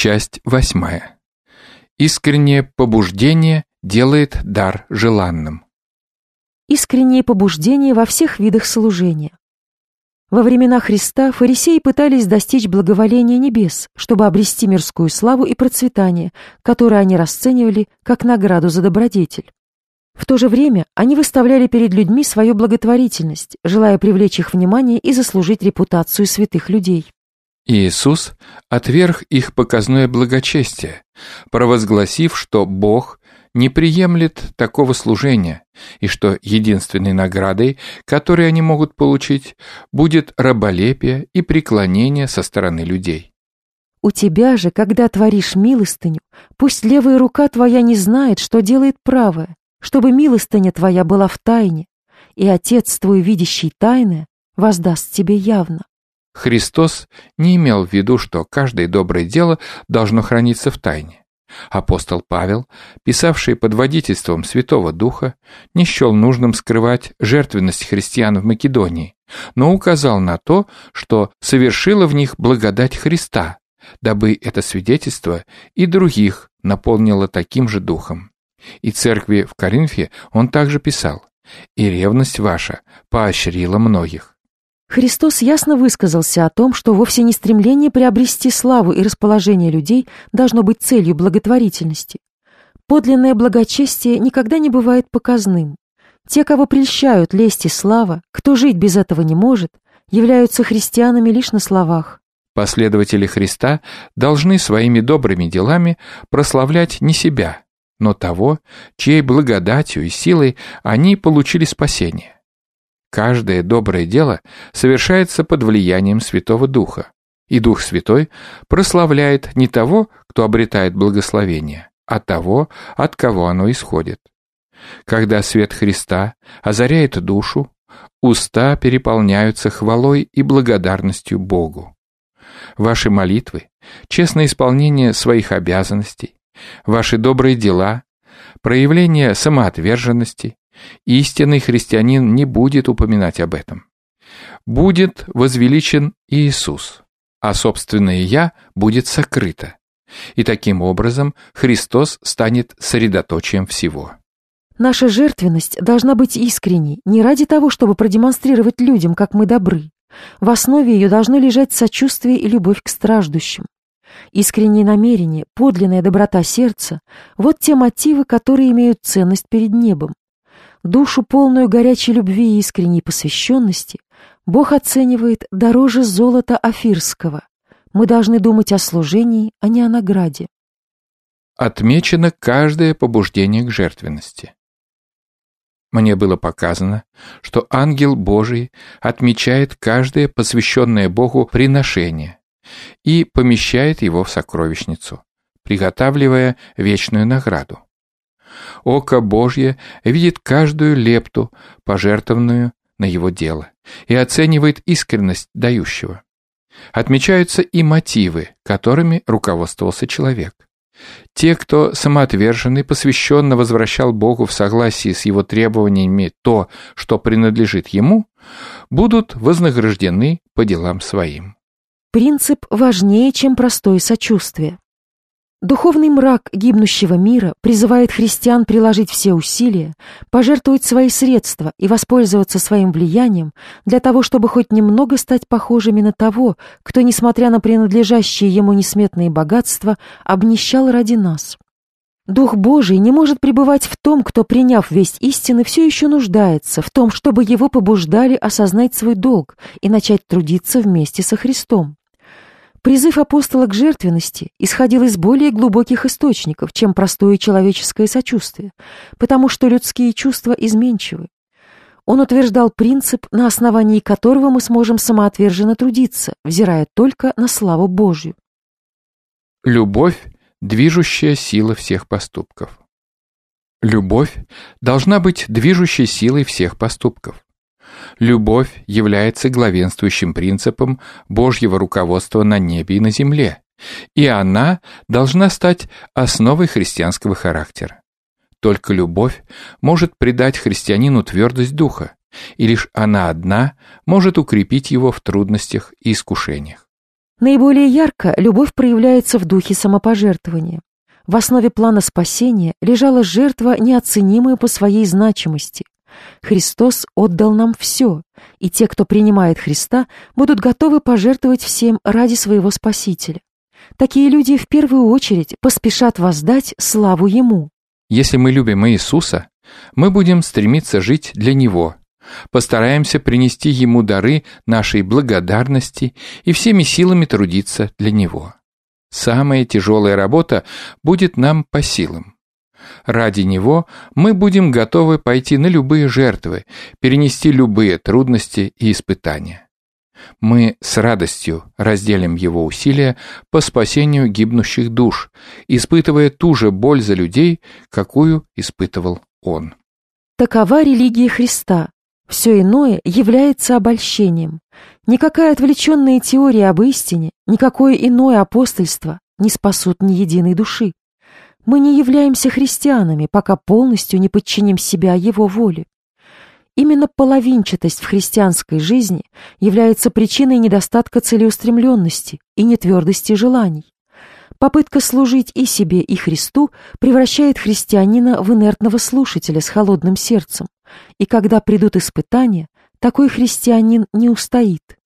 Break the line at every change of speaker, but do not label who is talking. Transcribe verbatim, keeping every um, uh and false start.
Часть восьмая. Искреннее побуждение делает дар желанным.
Искреннее побуждение во всех видах служения. Во времена Христа фарисеи пытались достичь благоволения небес, чтобы обрести мирскую славу и процветание, которое они расценивали как награду за добродетель. В то же время они выставляли перед людьми свою благотворительность, желая привлечь их внимание и заслужить репутацию святых людей.
Иисус отверг их показное благочестие, провозгласив, что Бог не приемлет такого служения и что единственной наградой, которую они могут получить, будет раболепие и преклонение со стороны людей.
«У тебя же, когда творишь милостыню, пусть левая рука твоя не знает, что делает правая, чтобы милостыня твоя была в тайне, и Отец твой, видящий тайное, воздаст тебе явно».
Христос не имел в виду, что каждое доброе дело должно храниться в тайне. Апостол Павел, писавший под водительством Святого Духа, не счел нужным скрывать жертвенность христиан в Македонии, но указал на то, что совершила в них благодать Христа, дабы это свидетельство и других наполнило таким же духом. И церкви в Коринфе он также писал: «И ревность ваша поощрила многих».
Христос ясно высказался о том, что вовсе не стремление приобрести славу и расположение людей должно быть целью благотворительности. Подлинное благочестие никогда не бывает показным. Те, кого прельщают лесть и слава, кто жить без этого не может, являются христианами лишь на словах.
Последователи Христа должны своими добрыми делами прославлять не себя, но того, чьей благодатью и силой они получили спасение. Каждое доброе дело совершается под влиянием Святого Духа, и Дух Святой прославляет не того, кто обретает благословение, а того, от кого оно исходит. Когда свет Христа озаряет душу, уста переполняются хвалой и благодарностью Богу. Ваши молитвы, честное исполнение своих обязанностей, ваши добрые дела, проявление самоотверженности, истинный христианин не будет упоминать об этом. Будет возвеличен Иисус, а собственное «я» будет сокрыто. И таким образом Христос станет средоточием всего.
Наша жертвенность должна быть искренней, не ради того, чтобы продемонстрировать людям, как мы добры. В основе ее должно лежать сочувствие и любовь к страждущим. Искреннее намерение, подлинная доброта сердца – вот те мотивы, которые имеют ценность перед небом. Душу, полную горячей любви и искренней посвященности, Бог оценивает дороже золота офирского. Мы должны думать о служении, а не о награде.
Отмечено каждое побуждение к жертвенности. Мне было показано, что ангел Божий отмечает каждое посвященное Богу приношение и помещает его в сокровищницу, приготавливая вечную награду. Око Божье видит каждую лепту, пожертвованную на его дело, и оценивает искренность дающего. Отмечаются и мотивы, которыми руководствовался человек. Те, кто самоотверженный, посвященно возвращал Богу в согласии с его требованиями то, что принадлежит ему, будут вознаграждены по делам своим.
Принцип важнее, чем простое сочувствие. Духовный мрак гибнущего мира призывает христиан приложить все усилия, пожертвовать свои средства и воспользоваться своим влиянием для того, чтобы хоть немного стать похожими на того, кто, несмотря на принадлежащие ему несметные богатства, обнищал ради нас. Дух Божий не может пребывать в том, кто, приняв весть истины, все еще нуждается в том, чтобы его побуждали осознать свой долг и начать трудиться вместе со Христом. Призыв апостола к жертвенности исходил из более глубоких источников, чем простое человеческое сочувствие, потому что людские чувства изменчивы. Он утверждал принцип, на основании которого мы сможем самоотверженно трудиться, взирая только на славу Божью.
Любовь – движущая сила всех поступков. Любовь должна быть движущей силой всех поступков. Любовь является главенствующим принципом Божьего руководства на небе и на земле, и она должна стать основой христианского характера. Только любовь может придать христианину твердость духа, и лишь она одна может укрепить его в трудностях и искушениях.
Наиболее ярко любовь проявляется в духе самопожертвования. В основе плана спасения лежала жертва, неоценимая по своей значимости. Христос отдал нам все, и те, кто принимает Христа, будут готовы пожертвовать всем ради своего Спасителя. Такие люди в первую очередь поспешат воздать славу Ему.
Если мы любим Иисуса, мы будем стремиться жить для Него, постараемся принести Ему дары нашей благодарности и всеми силами трудиться для Него. Самая тяжелая работа будет нам по силам. Ради Него мы будем готовы пойти на любые жертвы, перенести любые трудности и испытания. Мы с радостью разделим Его усилия по спасению гибнущих душ, испытывая ту же боль за людей, какую испытывал Он.
Такова религия Христа. Все иное является обольщением. Никакая отвлеченная теория об истине, никакое иное апостольство не спасут ни единой души. Мы не являемся христианами, пока полностью не подчиним себя Его воле. Именно половинчатость в христианской жизни является причиной недостатка целеустремленности и нетвердости желаний. Попытка служить и себе, и Христу превращает христианина в инертного слушателя с холодным сердцем, и когда придут испытания, такой христианин не устоит.